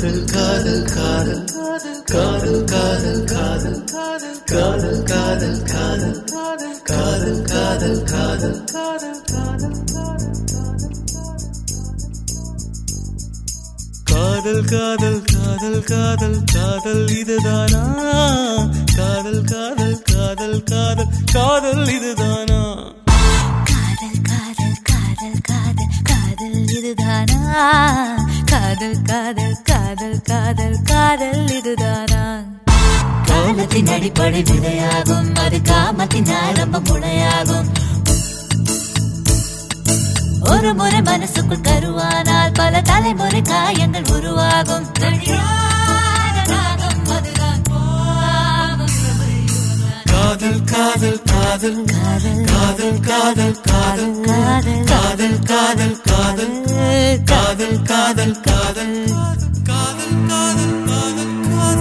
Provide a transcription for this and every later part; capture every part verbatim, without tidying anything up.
காதல் காதல் காதல் காதல் காதல் காதல் காதல் காதல் காதல் காதல் காதல் காதல் காதல் காதல் காதல் காதல் காதல் இதுதானா காதல் காதல் காதல் காதல் காதல் இதுதானா காதல் காதல் காதல் காதல் காதல் இதுதானா காதல் காதல் காதல் காதல் காதல் இதுதானா காலத்தின் அடிப்படை விதையாகும் அது காமத்தின் ஆரம்ப முனையாகும் ஒரு முறை மனசுக்குள் கருவானால் பல தலைமுறை காயங்கள் உருவாகும் காதல் காதல் காதல் காதல் காதல் காதல் காதல் காதல் காதல் காதல் காதல் காதல் காதல் காதல் காதல் காதல்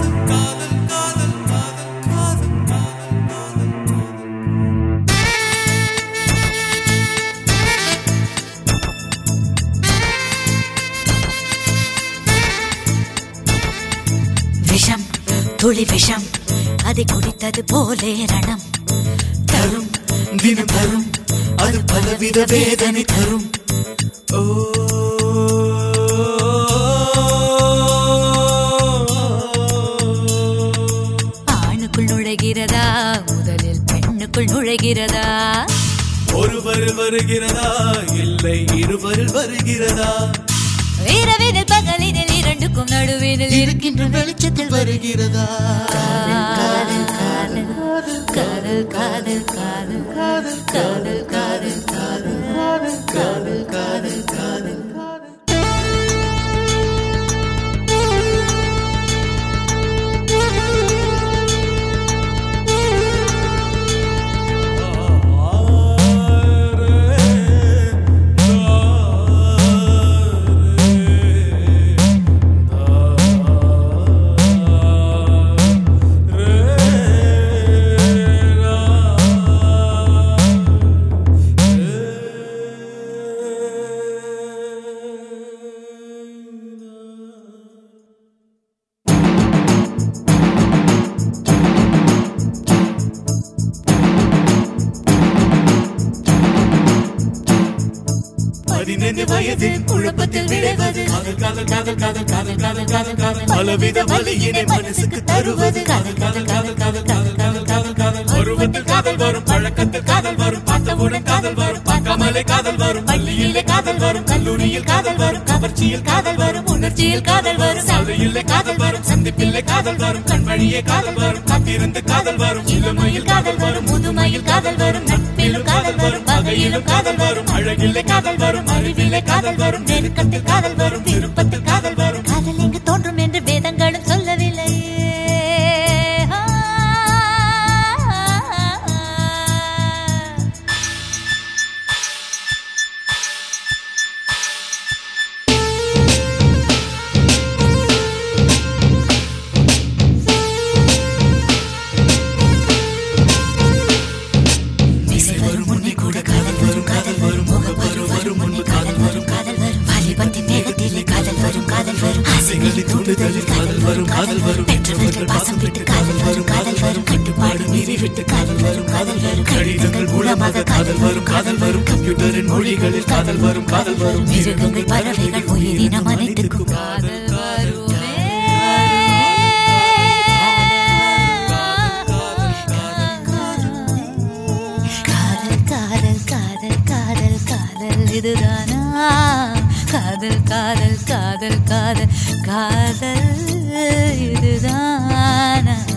விஷம் துளி விஷம் அதை குடித்தது போலே ரணம் தரும் தினம் தரும் அது பலவித வேதனை தரும் ஓ ஆணுக்குள் நுழைகிறதா முதலில் பெண்ணுக்குள் நுழைகிறதா ஒருவர் வருகிறதா இல்லை இருவரில் வருகிறதா இரவினில் பகலினில் இரண்டுக்கும் நடுவினில் இருக்கின்ற வெளிச்சத்தில் வருகிறதா காதல் காதல் காதல் காதல் காதல் காதல் காதல் காதல் காதல் காதல் காதல் காதல் பதினைந்து வயதில் குழப்பத்தில் விளைவது காதல் காதல் காதல் காதல் காதல் காதல் காதல் காதல் பலவித வலியினை மனசுக்கு தருவது காதல் காதல் காதல் காதல் காதல் காதல் காதல் காதல் பருவத்தில் காதல் வரும் பழக்கத்தில் காதல் வரும் பார்த்தவுடன் காதல் வரும் பார்க்காமலே காதல் வரும் பள்ளியிலே காதல் வரும் கல்லூரியில் காதல் வரும் கவர்ச்சியில் காதல் வரும் உணர்ச்சியில் காதல் வரும் சாலையிலே காதல் வரும் சந்திப்பிலே காதல் வரும் கண்வழியே காதல் வரும் காத்திருந்து காதல் வரும் இளமையில் காதல் வரும் முதுமையில் காதல் வரும் நட்பிலும் காதல் வரும் பகையிலும் காதல் வரும் அழகிலே காதல் வரும் அறிவிலே காதல் வரும் நெருக்கத்தில் காதல் வரும் விருப்பத்தில் காதல் வரும் காதல் எங்கு தோன்றும் என்று வேதங்களும் சொல்லவில்லை காதல் வரும் காதல் வரும் பெற்றவர்கள் பாசம் விட்டு காதல் வரும் காதல் வரும் கட்டுப்பாடு மீறி விட்டு காதல் வரும் காதல் வரும் கடிதங்கள் மூலமாக காதல் வரும் காதல் வரும் கம்ப்யூட்டரின் மொழிகளில் காதல் வரும் காதல் வரும் மிருகங்கள் பறவைகள் உயிரினம் அனைத்துக்கும் காதல் வருமே காதல் காதல் காதல் காதல் காதல் இதுதானா காதல் காதல் காதல் காதல் காதல் இதுதானா